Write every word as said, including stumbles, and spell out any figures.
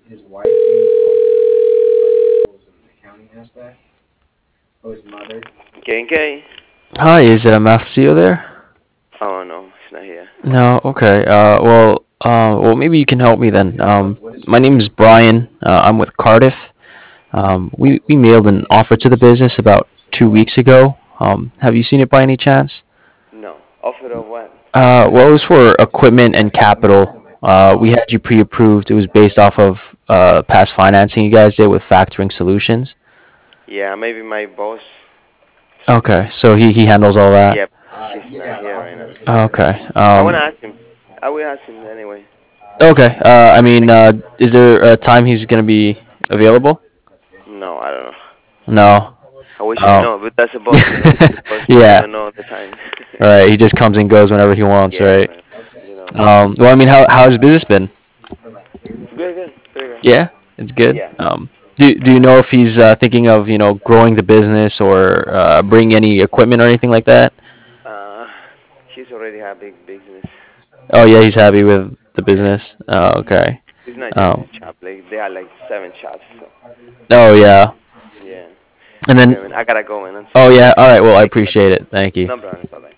his wife being involved in financials and accounting aspect. Oh, his mother. K and K? Hi, is uh, Mafcio there? Oh no, he's not here. No, okay. Uh, well, uh, well, maybe you can help me then. Um, What is my name is Brian. Uh, I'm with Cardiff. Um, we we mailed an offer to the business about two weeks ago. Um, have you seen it by any chance? No. Offer of what? Uh, well, it was for equipment and capital. Uh, we had you pre-approved. It was based off of uh, past financing you guys did with Factoring Solutions. Yeah, maybe my boss. Okay, so he, he handles all that. Yep, Uh, he's he's not out of here right office now. this week. Okay. I wanna Um, ask him. I will ask him anyway. okay. Uh, I mean, Thank uh, is there a time he's gonna be available? you. No, I don't know. No. I wish I Oh. know, but that's a boss, you know. The boss Yeah. never know the time. All right. He just comes and goes whenever he wants, Yeah, right? man. Okay. You know. Um. Well, I mean, how how's business been? Good, good, very good. Yeah, it's good. Yeah. Um. Do Do you know if he's uh, thinking of you know growing the business or uh, bring any equipment or anything like that? Uh, he's already have big business. Oh yeah, he's happy with the Yeah. business. Oh, okay. It's not just his Um. shop. Like they are like seven shops. So Oh yeah. yeah. And Okay, then. man. I gotta go, man. I'm Oh sorry. yeah. All right. Well, I Thank you, buddy. appreciate it. Thank you. No problem. Bye bye.